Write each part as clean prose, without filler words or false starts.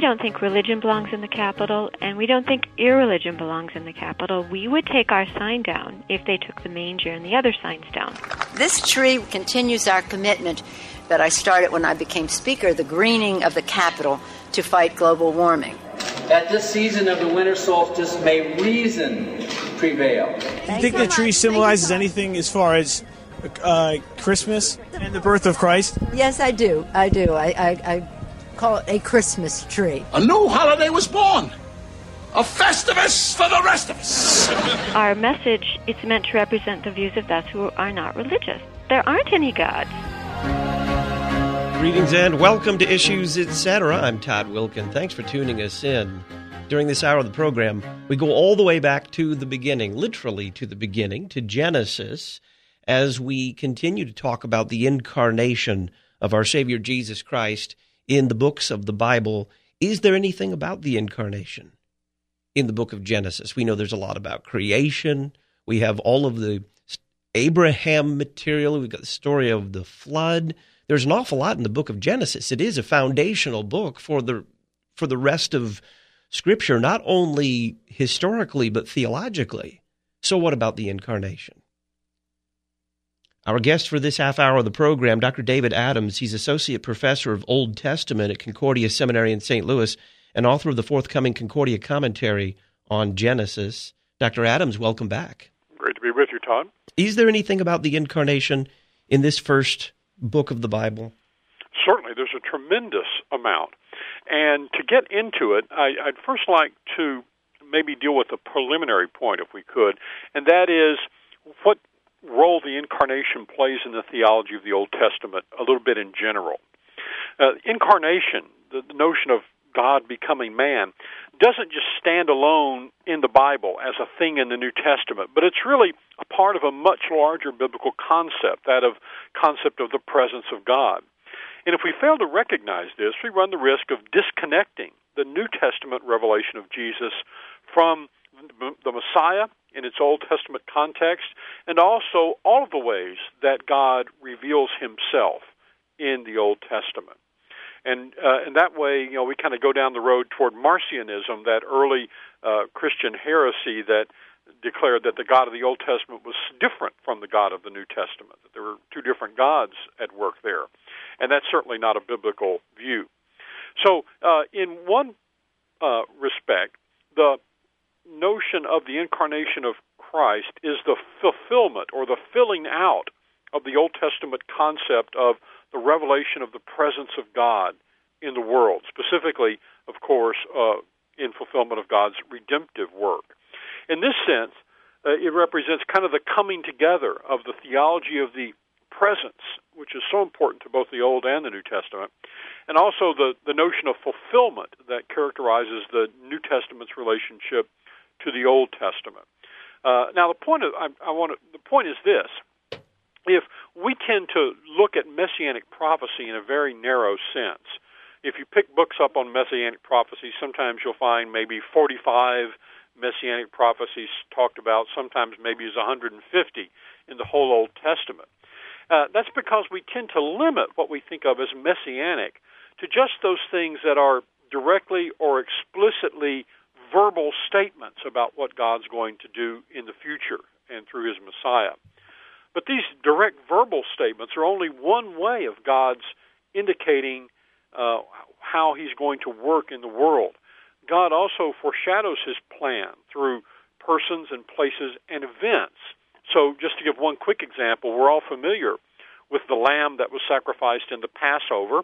don't think religion belongs in the Capitol, and we don't think irreligion belongs in the Capitol. We would take our sign down if they took the manger and the other signs down. This tree continues our commitment that I started when I became Speaker, the greening of the Capitol to fight global warming. At this season of the winter solstice, may reason prevail. Do you think the tree symbolizes anything as far as Christmas and the birth of Christ? Yes, I do. I call it a Christmas tree. A new holiday was born. A Festivus for the rest of us. Our message, it's meant to represent the views of those who are not religious. There aren't any gods. Greetings and welcome to Issues Etc. I'm Todd Wilkin. Thanks for tuning us in. During this hour of the program, we go all the way back to the beginning, literally to the beginning, to Genesis, as we continue to talk about the incarnation of our Savior Jesus Christ in the books of the Bible. Is there anything about the incarnation in the book of Genesis? We know there's a lot about creation. We have all of the Abraham material. We've got the story of the flood. There's an awful lot in the book of Genesis. It is a foundational book for the rest of Scripture, not only historically but theologically. So what about the incarnation? Our guest for this half hour of the program, Dr. David Adams. He's Associate Professor of Old Testament at Concordia Seminary in St. Louis and author of the forthcoming Concordia Commentary on Genesis. Dr. Adams, welcome back. Great to be with you, Todd. Is there anything about the incarnation in this first book of the Bible? Certainly, there's a tremendous amount. And to get into it, I'd first like to maybe deal with a preliminary point, if we could, and that is what role the incarnation plays in the theology of the Old Testament, a little bit in general. Incarnation, the notion of God becoming man, doesn't just stand alone in the Bible as a thing in the New Testament, but it's really a part of a much larger biblical concept, that of concept of the presence of God. And if we fail to recognize this, we run the risk of disconnecting the New Testament revelation of Jesus from the Messiah in its Old Testament context, and also all of the ways that God reveals himself in the Old Testament. And in that way, we kind of go down the road toward Marcionism, that early Christian heresy that declared that the God of the Old Testament was different from the God of the New Testament, that there were two different gods at work there. And that's certainly not a biblical view. So in one respect, the notion of the incarnation of Christ is the fulfillment or the filling out of the Old Testament concept of the revelation of the presence of God in the world, specifically, of course, in fulfillment of God's redemptive work. In this sense, it represents kind of the coming together of the theology of the presence, which is so important to both the Old and the New Testament, and also the notion of fulfillment that characterizes the New Testament's relationship to the Old Testament. Now, the point is this: if we tend to look at Messianic prophecy in a very narrow sense, if you pick books up on Messianic prophecy, sometimes you'll find maybe 45 Messianic prophecies talked about, sometimes maybe as 150 in the whole Old Testament. That's because we tend to limit what we think of as Messianic to just those things that are directly or explicitly verbal statements about what God's going to do in the future and through his Messiah. But these direct verbal statements are only one way of God's indicating how he's going to work in the world. God also foreshadows his plan through persons and places and events. So just to give one quick example, we're all familiar with the lamb that was sacrificed in the Passover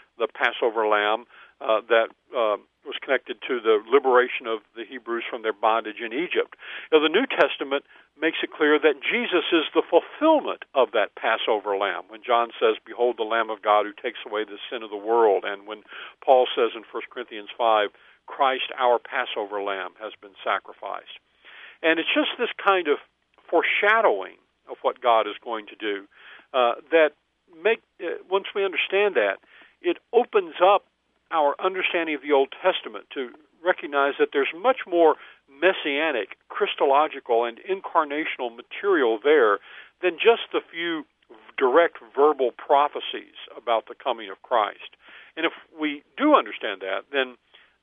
lamb that was connected to the liberation of the Hebrews from their bondage in Egypt. Now, the New Testament makes it clear that Jesus is the fulfillment of that Passover lamb. When John says, "Behold the Lamb of God who takes away the sin of the world," and when Paul says in 1 Corinthians 5, "Christ, our Passover lamb, has been sacrificed." And it's just this kind of foreshadowing of what God is going to do that once we understand that, it opens up our understanding of the Old Testament to recognize that there's much more messianic, Christological, and incarnational material there than just the few direct verbal prophecies about the coming of Christ. And if we do understand that, then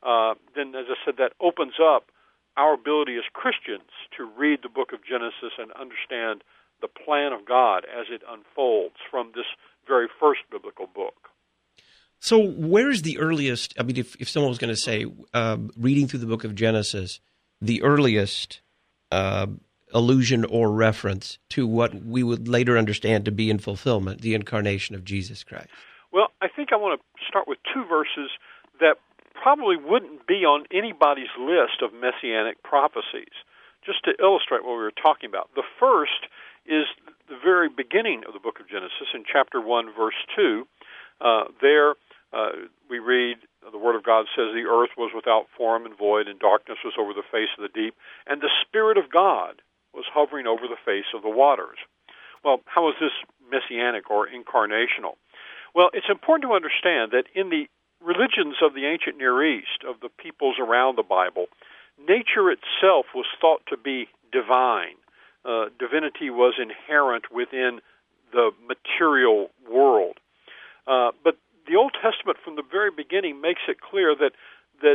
then, as I said, that opens up our ability as Christians to read the book of Genesis and understand the plan of God as it unfolds from this very first biblical book. So where is the earliest, I mean, if someone was going to say, reading through the book of Genesis, the earliest allusion or reference to what we would later understand to be in fulfillment, the incarnation of Jesus Christ? Well, I think I want to start with two verses that probably wouldn't be on anybody's list of messianic prophecies, just to illustrate what we were talking about. The first is the very beginning of the book of Genesis in chapter 1, verse 2. There we read, the Word of God says, the earth was without form and void, and darkness was over the face of the deep, and the Spirit of God was hovering over the face of the waters. Well, how is this messianic or incarnational? Well, it's important to understand that in the religions of the ancient Near East, of the peoples around the Bible, nature itself was thought to be divine. Divinity was inherent within the material world. But the Old Testament from the very beginning makes it clear that the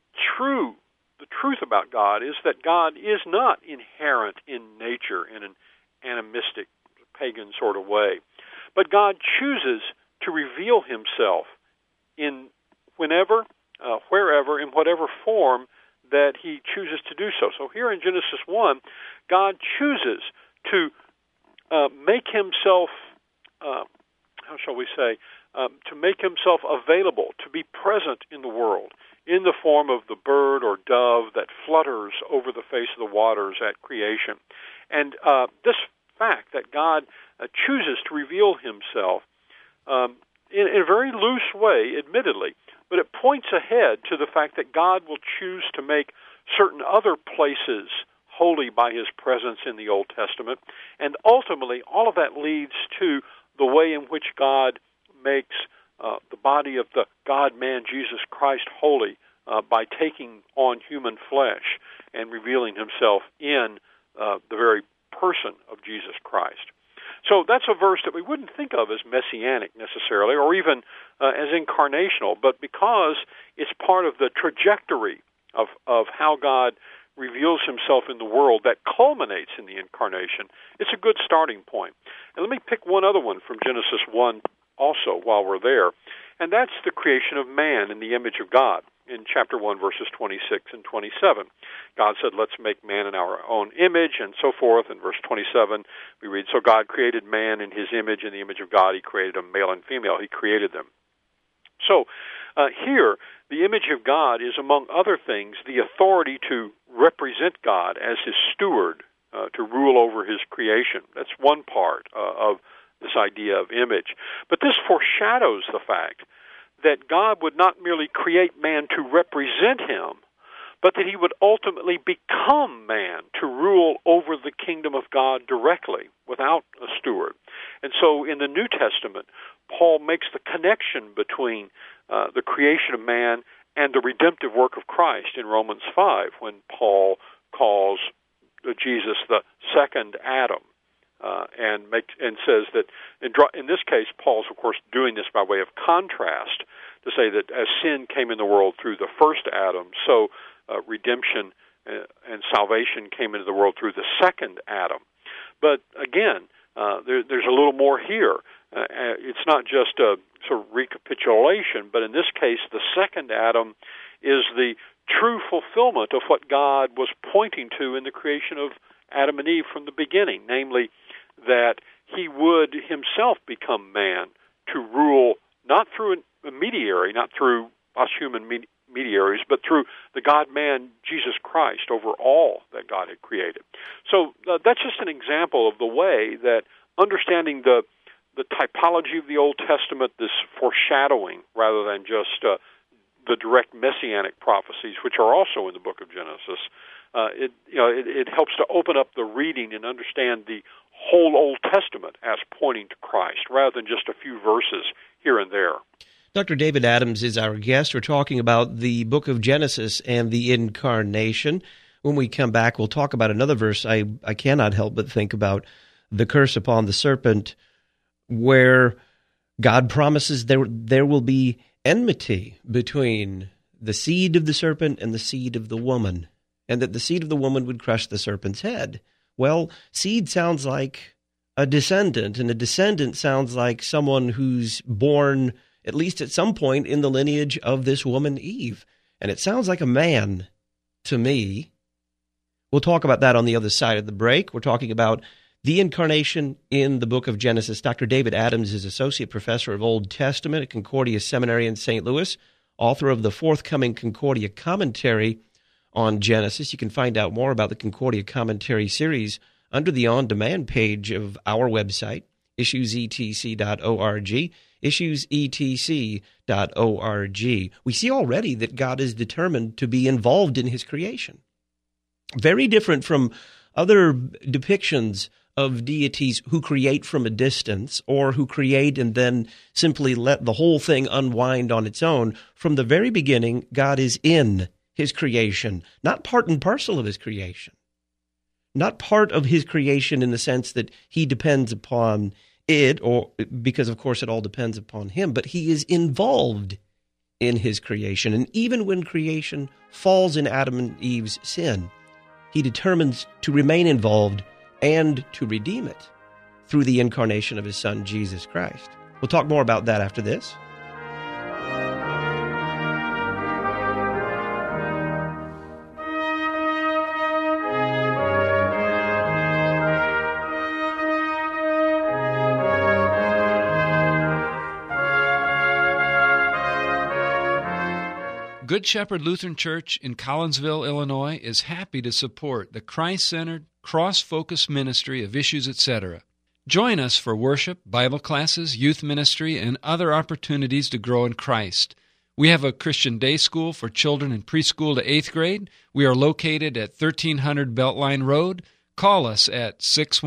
truth about God is that God is not inherent in nature in an animistic, pagan sort of way. But God chooses to reveal himself in whenever, wherever, in whatever form that he chooses to do so. So here in Genesis 1, God chooses to make himself, how shall we say, to make himself available, to be present in the world, in the form of the bird or dove that flutters over the face of the waters at creation. And this fact that God chooses to reveal himself in a very loose way, admittedly, but it points ahead to the fact that God will choose to make certain other places holy by his presence in the Old Testament. And ultimately, all of that leads to the way in which God makes the body of the God-man Jesus Christ holy by taking on human flesh and revealing himself in the very person of Jesus Christ. So that's a verse that we wouldn't think of as messianic necessarily, or even as incarnational, but because it's part of the trajectory of how God reveals himself in the world that culminates in the incarnation, it's a good starting point. And let me pick one other one from Genesis 1 also while we're there, and that's the creation of man in the image of God in chapter 1, verses 26 and 27. God said, let's make man in our own image, and so forth. In verse 27, we read, so God created man in his image, in the image of God he created them, male and female, he created them. So here, the image of God is, among other things, the authority to represent God as his steward, to rule over his creation. That's one part of this idea of image. But this foreshadows the fact that God would not merely create man to represent him, but that he would ultimately become man to rule over the kingdom of God directly, without a steward. And so in the New Testament, Paul makes the connection between the creation of man and the redemptive work of Christ in Romans 5, when Paul calls Jesus the second Adam, and says that in this case, Paul's of course doing this by way of contrast to say that as sin came in the world through the first Adam, so redemption and salvation came into the world through the second Adam. But again, there's a little more here. It's not just a sort of recapitulation, but in this case, the second Adam is the true fulfillment of what God was pointing to in the creation of Adam and Eve from the beginning, namely that he would himself become man to rule not through a mediary, not through us human mediaries, but through the God-man Jesus Christ over all that God had created. So that's just an example of the way that understanding the typology of the Old Testament, this foreshadowing, rather than just the direct messianic prophecies, which are also in the book of Genesis, it helps to open up the reading and understand the whole Old Testament as pointing to Christ, rather than just a few verses here and there. Dr. David Adams is our guest. We're talking about the book of Genesis and the incarnation. When we come back, we'll talk about another verse. I cannot help but think about the curse upon the serpent, where God promises there will be enmity between the seed of the serpent and the seed of the woman, and that the seed of the woman would crush the serpent's head. Well, seed sounds like a descendant, and a descendant sounds like someone who's born, at least at some point, in the lineage of this woman, Eve. And it sounds like a man to me. We'll talk about that on the other side of the break. We're talking about the incarnation in the book of Genesis. Dr. David Adams is Associate Professor of Old Testament at Concordia Seminary in St. Louis, author of the forthcoming Concordia Commentary on Genesis. You can find out more about the Concordia Commentary series under the on-demand page of our website, issuesetc.org, issuesetc.org. We see already that God is determined to be involved in his creation. Very different from other depictions of deities who create from a distance or who create and then simply let the whole thing unwind on its own. From the very beginning, God is in his creation, not part and parcel of his creation, not part of his creation in the sense that he depends upon it, or because, of course, it all depends upon him, but he is involved in his creation. And even when creation falls in Adam and Eve's sin, he determines to remain involved and to redeem it through the incarnation of his Son, Jesus Christ. We'll talk more about that after this. Good Shepherd Lutheran Church in Collinsville, Illinois, is happy to support the Christ-centered, cross-focused ministry of Issues, etc. Join us for worship, Bible classes, youth ministry, and other opportunities to grow in Christ. We have a Christian day school for children in preschool to 8th grade. We are located at 1300 Beltline Road. Call us at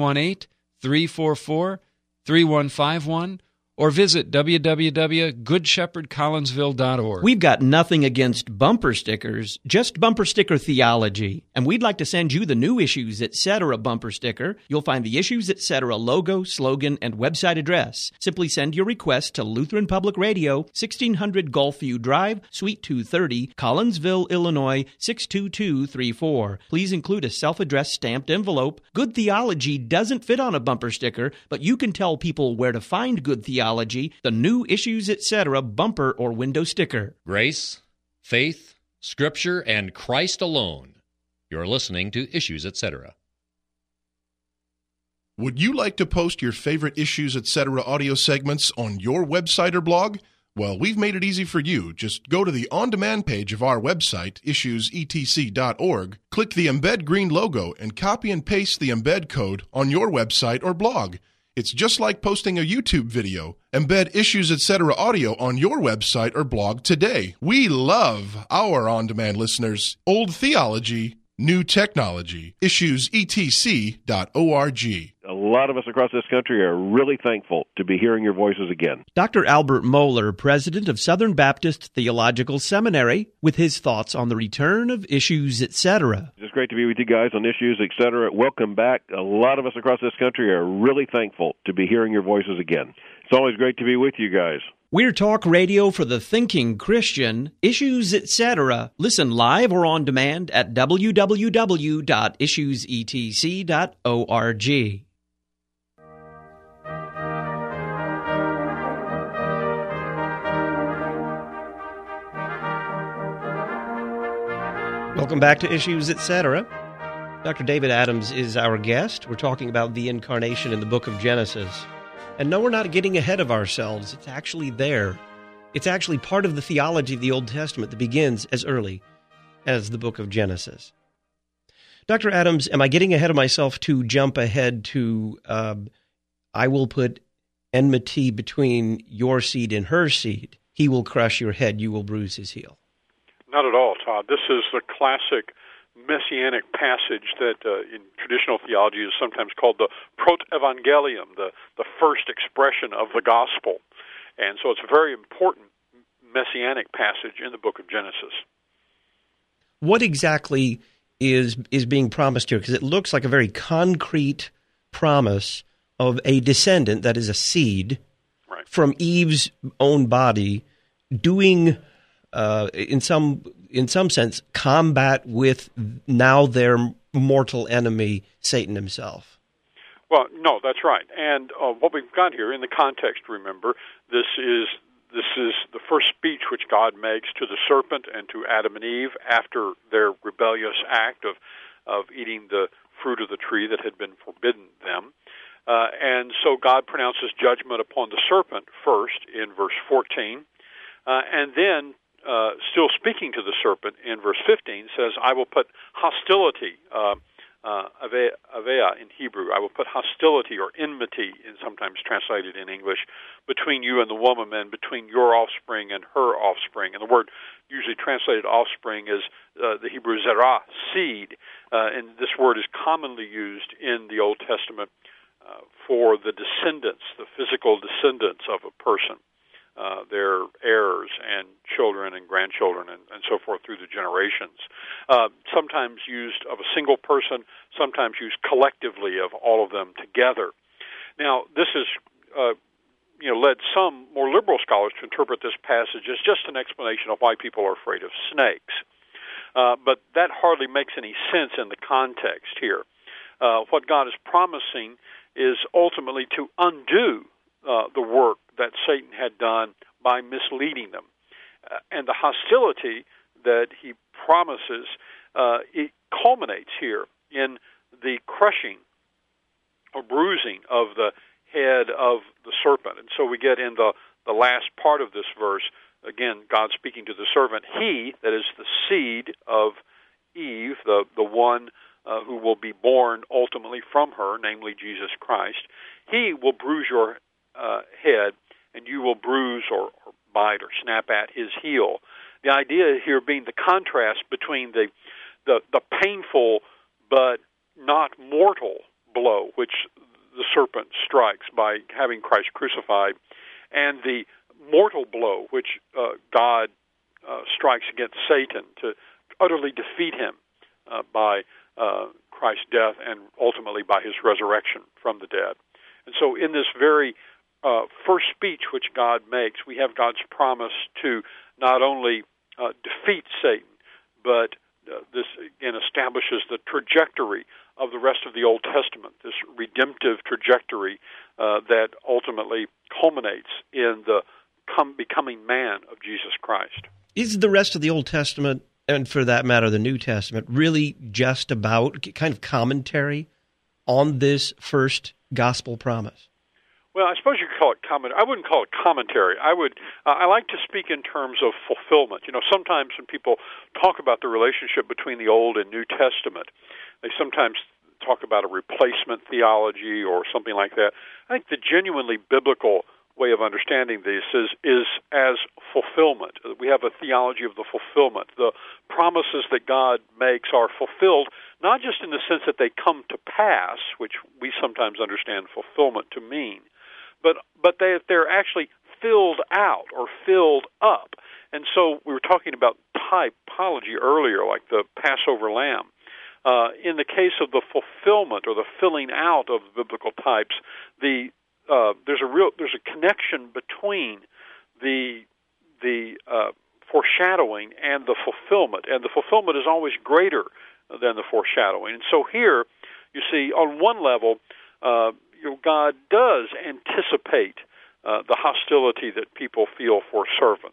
618-344-3151 or visit www.goodshepherdcollinsville.org. We've got nothing against bumper stickers, just bumper sticker theology. And we'd like to send you the new Issues Etc. bumper sticker. You'll find the Issues Etc. logo, slogan, and website address. Simply send your request to Lutheran Public Radio, 1600 Gulfview Drive, Suite 230, Collinsville, Illinois, 62234. Please include a self-addressed stamped envelope. Good theology doesn't fit on a bumper sticker, but you can tell people where to find good theology, the new Issues Etc. bumper or window sticker. Grace, faith, Scripture, and Christ alone. You're listening to Issues Etc. Would you like to post your favorite Issues Etc. audio segments on your website or blog? Well, we've made it easy for you. Just go to the on-demand page of our website, issuesetc.org, click the Embed Green logo, and copy and paste the embed code on your website or blog. It's just like posting a YouTube video. Embed Issues Etc. audio on your website or blog today. We love our on-demand listeners. Old theology, new technology. Issuesetc.org. A lot of us across this country are really thankful to be hearing your voices again. Dr. Albert Mohler, president of Southern Baptist Theological Seminary, with his thoughts on the return of Issues Etc. It's great to be with you guys on Issues Etc. Welcome back. A lot of us across this country are really thankful to be hearing your voices again. It's always great to be with you guys. We're talk radio for the thinking Christian, Issues Etc. Listen live or on demand at www.issuesetc.org. Welcome back to Issues Etc. Dr. David Adams is our guest. We're talking about the incarnation in the book of Genesis. And no, we're not getting ahead of ourselves. It's actually there. It's actually part of the theology of the Old Testament that begins as early as the book of Genesis. Dr. Adams, am I getting ahead of myself to jump ahead to, I will put enmity between your seed and her seed. He will crush your head, you will bruise his heel. Not at all, Todd. This is the classic messianic passage that in traditional theology is sometimes called the protevangelium, the first expression of the gospel. And so it's a very important messianic passage in the book of Genesis. What exactly is being promised here? Because it looks like a very concrete promise of a descendant, that is a seed, right, from Eve's own body, doing in some sense, combat with now their mortal enemy, Satan himself. Well, no, that's right. And what we've got here in the context, remember, this is the first speech which God makes to the serpent and to Adam and Eve after their rebellious act of eating the fruit of the tree that had been forbidden them. And so God pronounces judgment upon the serpent first in verse 14, and then, still speaking to the serpent in verse 15, says, I will put hostility, avea in Hebrew, I will put hostility or enmity, sometimes translated in English, between you and the woman, and between your offspring and her offspring. And the word usually translated offspring is the Hebrew zerah, seed, and this word is commonly used in the Old Testament for the descendants, the physical descendants of a person, their heirs and children and grandchildren and so forth through the generations. Sometimes used of a single person, sometimes used collectively of all of them together. Now, this has led some more liberal scholars to interpret this passage as just an explanation of why people are afraid of snakes. But that hardly makes any sense in the context here. What God is promising is ultimately to undo the work that Satan had done by misleading them. And the hostility that he promises, it culminates here in the crushing or bruising of the head of the serpent. And so we get in the last part of this verse, again, God speaking to the serpent, he, that is the seed of Eve, the one who will be born ultimately from her, namely Jesus Christ, he will bruise your head, and you will bruise or bite or snap at his heel. The idea here being the contrast between the painful but not mortal blow which the serpent strikes by having Christ crucified, and the mortal blow which God strikes against Satan to utterly defeat him by Christ's death and ultimately by his resurrection from the dead. And so in this very first speech which God makes, we have God's promise to not only defeat Satan, but this again establishes the trajectory of the rest of the Old Testament, this redemptive trajectory that ultimately culminates in the becoming man of Jesus Christ. Is the rest of the Old Testament, and for that matter the New Testament, really just about kind of commentary on this first gospel promise? Well, I suppose you could call it commentary. I wouldn't call it commentary. I like to speak in terms of fulfillment. Sometimes when people talk about the relationship between the Old and New Testament, they sometimes talk about a replacement theology or something like that. I think the genuinely biblical way of understanding this is as fulfillment. We have a theology of the fulfillment. The promises that God makes are fulfilled, not just in the sense that they come to pass, which we sometimes understand fulfillment to mean, but they're actually filled out or filled up. And so we were talking about typology earlier, like the Passover lamb. In the case of the fulfillment or the filling out of the biblical types, there's a connection between the foreshadowing and the fulfillment, and the fulfillment is always greater than the foreshadowing. And so here, you see, on one level, God does anticipate the hostility that people feel for serpents.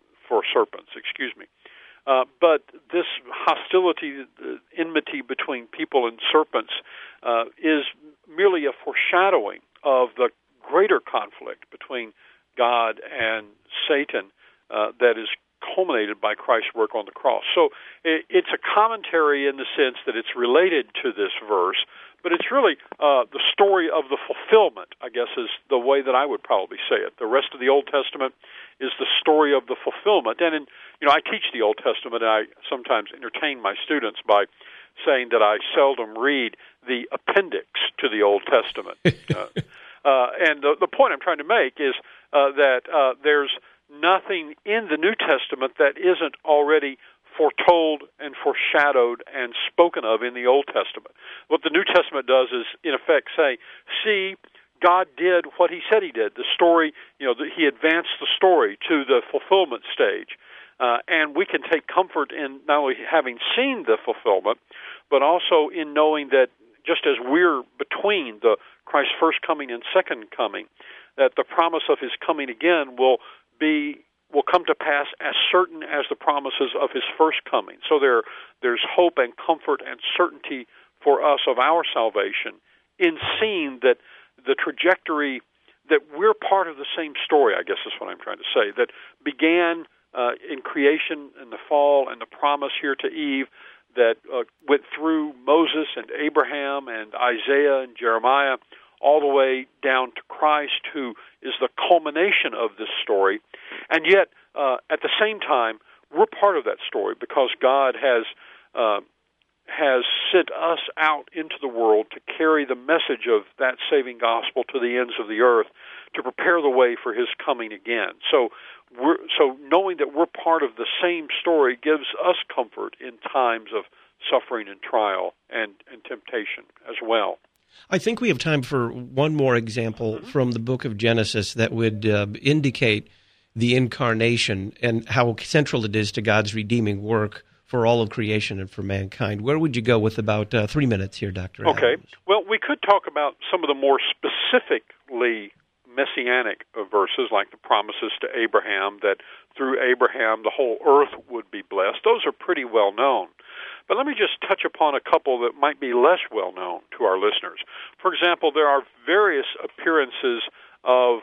But this hostility, enmity between people and serpents, is merely a foreshadowing of the greater conflict between God and Satan that is culminated by Christ's work on the cross. So it's a commentary in the sense that it's related to this verse, but it's really the story of the fulfillment, I guess, is the way that I would probably say it. The rest of the Old Testament is the story of the fulfillment. And I teach the Old Testament, and I sometimes entertain my students by saying that I seldom read the appendix to the Old Testament. And the point I'm trying to make is that there's nothing in the New Testament that isn't already foretold and foreshadowed and spoken of in the Old Testament. What the New Testament does is, in effect, say, see, God did what he said he did. The story, he advanced the story to the fulfillment stage. And we can take comfort in not only having seen the fulfillment, but also in knowing that just as we're between the Christ's first coming and second coming, that the promise of his coming again will come to pass as certain as the promises of his first coming. So there's hope and comfort and certainty for us of our salvation in seeing that the trajectory, that we're part of the same story, I guess is what I'm trying to say, that began in creation and the fall and the promise here to Eve, that went through Moses and Abraham and Isaiah and Jeremiah, all the way down to Christ, who is the culmination of this story. And yet, at the same time, we're part of that story because God has sent us out into the world to carry the message of that saving gospel to the ends of the earth, to prepare the way for his coming again. So knowing that we're part of the same story gives us comfort in times of suffering and trial and temptation as well. I think we have time for one more example from the book of Genesis that would indicate the incarnation and how central it is to God's redeeming work for all of creation and for mankind. Where would you go with about 3 minutes here, Dr. Okay. Adams? Well, we could talk about some of the more specifically messianic verses, like the promises to Abraham, that through Abraham the whole earth would be blessed. Those are pretty well known. But let me just touch upon a couple that might be less well known to our listeners. For example, there are various appearances of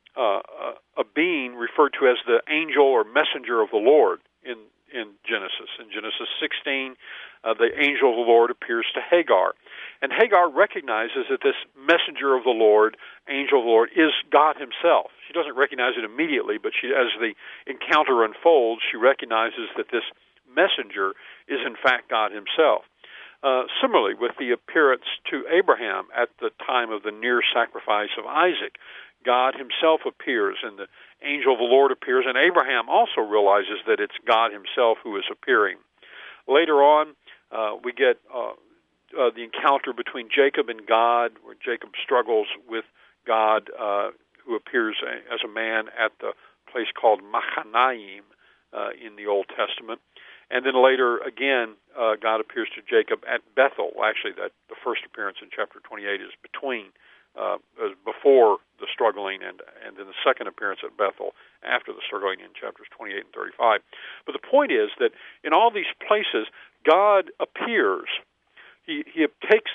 a being referred to as the angel or messenger of the Lord in Genesis. In Genesis 16, the angel of the Lord appears to Hagar. And Hagar recognizes that this messenger of the Lord, angel of the Lord, is God himself. She doesn't recognize it immediately, but as the encounter unfolds, she recognizes that this messenger is in fact God himself. Similarly, with the appearance to Abraham at the time of the near sacrifice of Isaac, God himself appears, and the angel of the Lord appears, and Abraham also realizes that it's God himself who is appearing. Later on, we get the encounter between Jacob and God, where Jacob struggles with God, who appears as a man at the place called Machanaim in the Old Testament. And then later, again, God appears to Jacob at Bethel. Well, actually, that the first appearance in chapter 28 is before the struggling, and then the second appearance at Bethel after the struggling in chapters 28 and 35. But the point is that in all these places, God appears. He takes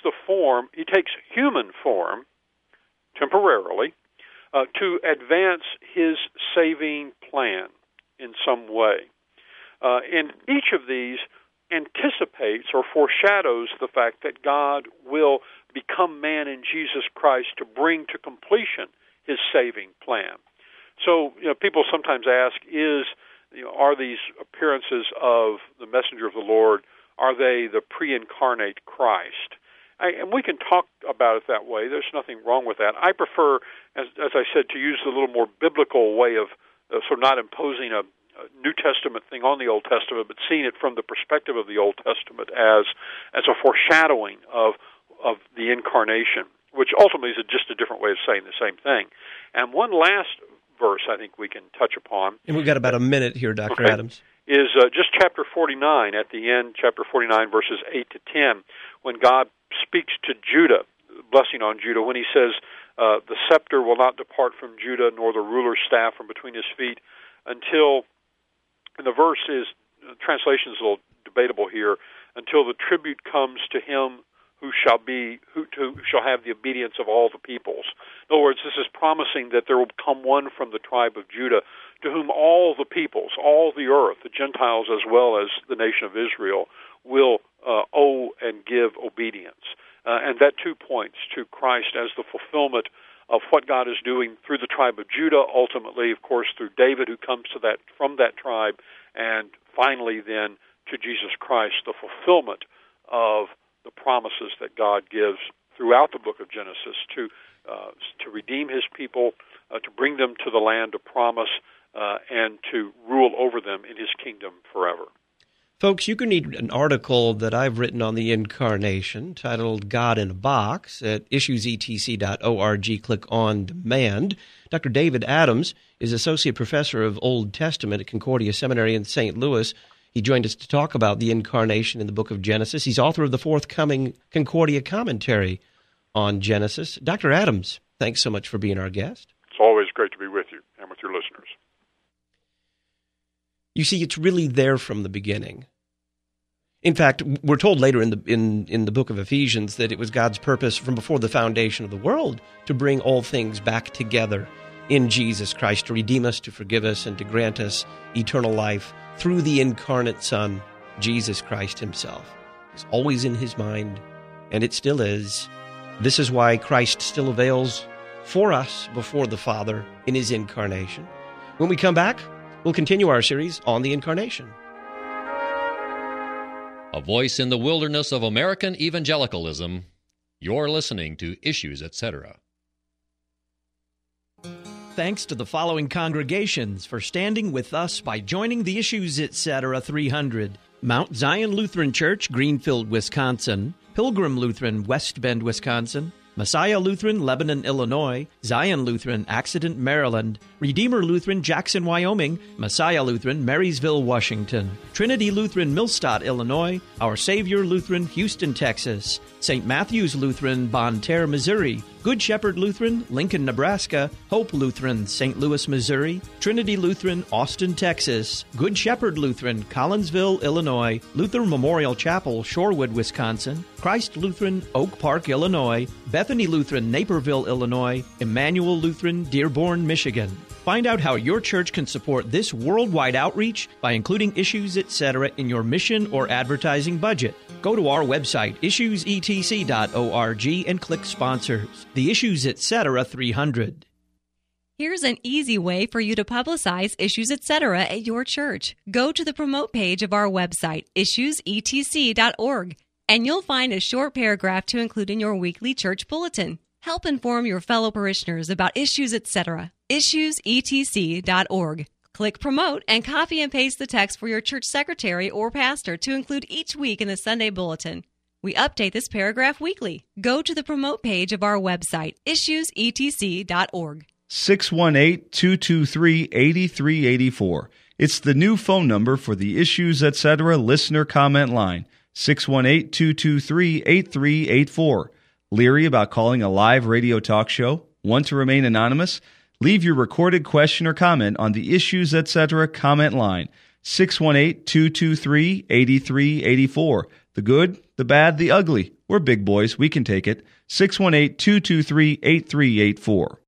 human form temporarily to advance his saving plan in some way. And each of these anticipates or foreshadows the fact that God will become man in Jesus Christ to bring to completion his saving plan. So, people sometimes ask, are these appearances of the messenger of the Lord, are they the pre-incarnate Christ? And we can talk about it that way. There's nothing wrong with that. I prefer, as I said, to use the little more biblical way of sort of not imposing a New Testament thing on the Old Testament, but seeing it from the perspective of the Old Testament as a foreshadowing of the incarnation, which ultimately is just a different way of saying the same thing. And one last verse I think we can touch upon. And we've got about a minute here, Dr. Adams. Is just chapter 49, at the end, chapter 49, verses 8 to 10, when God speaks to Judah, blessing on Judah, when he says, the scepter will not depart from Judah, nor the ruler's staff from between his feet, until, and the verse is, translation is a little debatable here, until the tribute comes to him who shall have the obedience of all the peoples. In other words, this is promising that there will come one from the tribe of Judah to whom all the peoples, all the earth, the Gentiles as well as the nation of Israel, will owe and give obedience. And that too points to Christ as the fulfillment of what God is doing through the tribe of Judah, ultimately, of course, through David, who comes from that tribe, and finally then to Jesus Christ, the fulfillment of the promises that God gives throughout the book of Genesis to redeem his people, to bring them to the land of promise, and to rule over them in his kingdom forever. Folks, you can read an article that I've written on the Incarnation titled God in a Box at issuesetc.org. Click on Demand. Dr. David Adams is Associate Professor of Old Testament at Concordia Seminary in St. Louis. He joined us to talk about the Incarnation in the book of Genesis. He's author of the forthcoming Concordia commentary on Genesis. Dr. Adams, thanks so much for being our guest. It's always great to be with you and with your listeners. You see, it's really there from the beginning. In fact, we're told later in the book of Ephesians that it was God's purpose from before the foundation of the world to bring all things back together in Jesus Christ, to redeem us, to forgive us, and to grant us eternal life through the incarnate Son, Jesus Christ himself. It's always in his mind, and it still is. This is why Christ still avails for us before the Father in his incarnation. When we come back, we'll continue our series on the Incarnation. A voice in the wilderness of American evangelicalism. You're listening to Issues, Etc. Thanks to the following congregations for standing with us by joining the Issues, Etc. 300. Mount Zion Lutheran Church, Greenfield, Wisconsin. Pilgrim Lutheran, West Bend, Wisconsin. Messiah Lutheran, Lebanon, Illinois. Zion Lutheran, Accident, Maryland. Redeemer Lutheran, Jackson, Wyoming. Messiah Lutheran, Marysville, Washington. Trinity Lutheran, Millstadt, Illinois. Our Savior Lutheran, Houston, Texas. St. Matthew's Lutheran, Bonne Terre, Missouri. Good Shepherd Lutheran, Lincoln, Nebraska. Hope Lutheran, St. Louis, Missouri. Trinity Lutheran, Austin, Texas. Good Shepherd Lutheran, Collinsville, Illinois. Luther Memorial Chapel, Shorewood, Wisconsin. Christ Lutheran, Oak Park, Illinois. Bethany Lutheran, Naperville, Illinois. Emmanuel Lutheran, Dearborn, Michigan. Find out how your church can support this worldwide outreach by including Issues, Etc. in your mission or advertising budget. Go to our website, issuesetc.org, and click Sponsors. The Issues, Etc. 300. Here's an easy way for you to publicize Issues, Etc. at your church. Go to the Promote page of our website, issuesetc.org, and you'll find a short paragraph to include in your weekly church bulletin. Help inform your fellow parishioners about Issues, Etc. issuesetc.org. Click Promote and copy and paste the text for your church secretary or pastor to include each week in the Sunday bulletin. We update this paragraph weekly. Go to the Promote page of our website, issuesetc.org. 618-223-8384. It's the new phone number for the Issues, Etc. listener comment line, 618-223-8384. Leery about calling a live radio talk show? Want to remain anonymous? Leave your recorded question or comment on the Issues, Etc. comment line, 618-223-8384. The good, the bad, the ugly. We're big boys. We can take it. 618-223-8384.